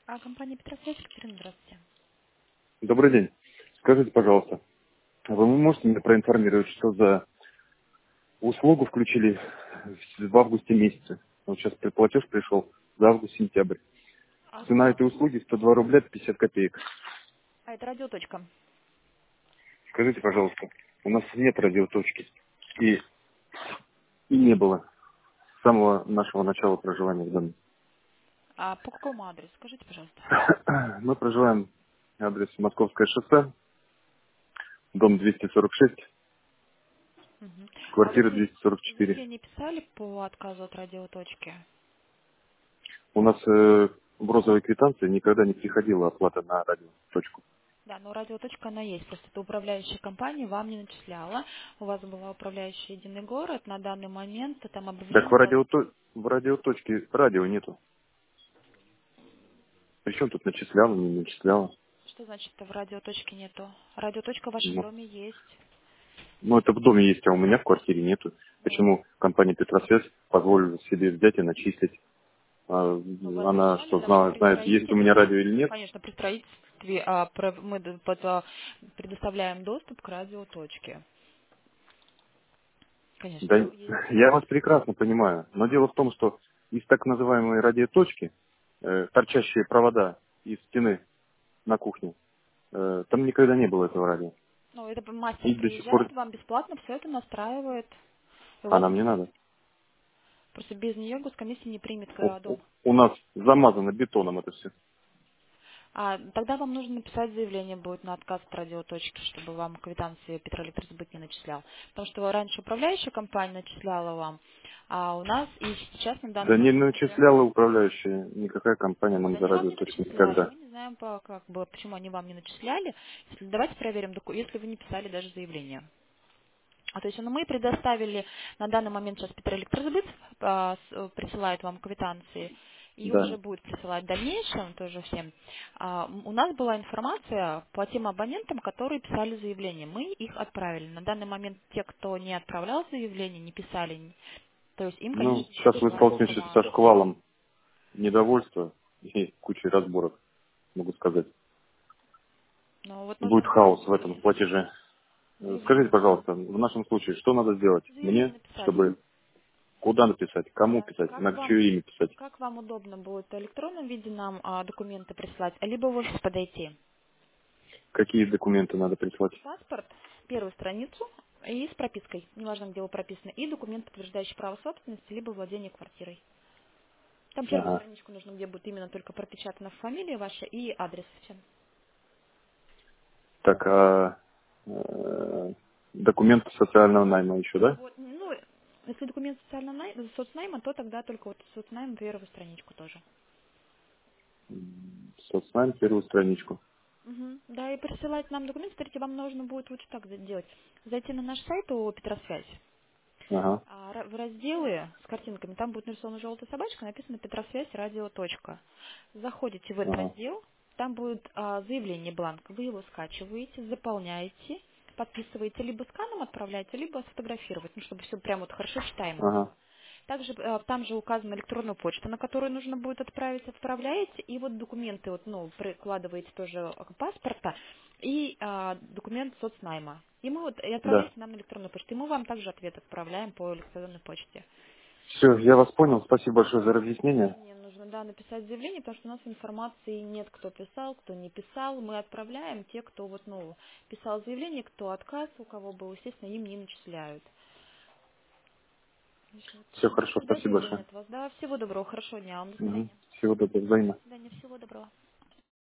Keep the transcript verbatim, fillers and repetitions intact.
А компания Петросвязь, Екатерина, здравствуйте. Добрый день. Скажите, пожалуйста, вы можете меня проинформировать, что за услугу включили в августе месяце? Вот сейчас предплатеж пришел за август-сентябрь. А Цена кто? этой услуги сто два рубля пятьдесят копеек. А, это радиоточка. Скажите, пожалуйста, у нас нет радиоточки. И, и не было с самого нашего начала проживания в доме. А по какому адресу? Скажите, пожалуйста. Мы проживаем адрес Московское шоссе, дом двести сорок шесть, Мгм. А вы квартира за- двести сорок четыре. заявление писали по отказу от радиоточки? У нас э, в розовой квитанции никогда не приходила оплата на радиоточку. Да, но радиоточка она есть. Просто это управляющая компания вам не начисляла. У вас была управляющая «Единый город». На данный момент там Так в, объявление... радиото... в радиоточке радио нету. Причем тут начисляла, не начисляла. Что значит в радиоточке нету? Радиоточка в вашем Ну, доме есть. ну, это в доме есть, а у меня в квартире нету. Почему компания Петросвязь позволила себе взять и начислить? А, Ну, вы она начисляли что, даже знала, при знает, есть у меня строительстве. радио или нет? Конечно, при строительстве а, про- мы д- под, а, предоставляем доступ к радиоточке. Конечно, Да, там есть. я вас прекрасно понимаю. Но дело в том, что из так называемой радиоточки, э, торчащие провода из стены на кухне, э, там никогда не было этого радио. Ну, это мастер И до сих пор приезжает, вам бесплатно все это настраивает. И у а вас нам не надо. просто без нее госкомиссия не примет У, а, у- дом. у нас замазано бетоном это все. А тогда вам нужно написать заявление будет на отказ от радиоточки, чтобы вам квитанции Петроэлектросбыт не начислял. Потому что раньше управляющая компания начисляла вам, а у нас и сейчас на данный Да не момент начисляла управляющая никакая компания Вот, нам за они вам радио не точно начисляли. никогда. Мы не знаем, по, как бы, почему они вам не начисляли. Если- давайте проверим, доку- если вы не писали даже заявление. А то есть ну, мы предоставили на данный момент сейчас Петроэлектросбыт а, с- э, присылает вам квитанции и Да. уже будет присылать в дальнейшем тоже всем. А, м, у нас была информация по тем абонентам, которые писали заявление. Мы их отправили. На данный момент те, кто не отправлял заявление, не писали, н- то есть им, Ну, конечно, будет сейчас вы присылать столкнетесь со информация. шквалом недовольства и кучей разборок, могу сказать. Но вот нужно Будет будет хаос в этом платеже. Э, Скажите, заявление, пожалуйста, в нашем случае, что надо сделать заявление мне, написать. чтобы куда написать, кому Да. писать, Как на вам, чье имя писать? как вам удобно будет в электронном виде нам а, документы прислать, либо в офис подойти? Какие документы надо прислать? Паспорт, первую страницу и с пропиской, неважно, где вы прописаны, и документ, подтверждающий право собственности, либо владение квартирой. Там первую Ага. страничку нужно, где будет именно только пропечатана фамилия ваша и адрес. Всё. Так, а э, документы социального найма еще, да? Вот, ну, если документ социального най- соцнайма, то тогда только вот соцнайм первую страничку тоже. М, Соцнайм, первую страничку. Мгм. Да, и присылать нам документы, смотрите, вам нужно будет лучше так делать. Зайти на наш сайт о Петросвязь. Ага, А, ра- В разделы с картинками, там будет нарисована желтая собачка, написано «Петросвязь радио. Точка». Заходите в этот ага, раздел, там будет а, заявление бланк, вы его скачиваете, заполняете, подписываете, либо сканом отправляете, либо сфотографировать, ну, чтобы все прям вот хорошо читаемо было. ага, Также а, там же указана электронная почта, на которую нужно будет отправить, отправляете, и вот документы, вот, ну, прикладываете тоже а, паспорта и а, документ соцнайма. И мы вот и да. отправляете нам на электронную почту, и мы вам также ответ отправляем по электронной почте. Все, я вас понял. Спасибо большое за разъяснение. Заявление нужно, да, написать заявление, потому что у нас информации нет, кто писал, кто не писал. Мы отправляем те, кто вот, ну, писал заявление, кто отказ, у кого был, естественно, им не начисляют. Значит, Все жду хорошо, тогда спасибо заявление большое. от вас. Да, всего доброго, хорошего дня вам, до Мгм. свидания. Всего доброго, взаимно. До свидания, всего доброго.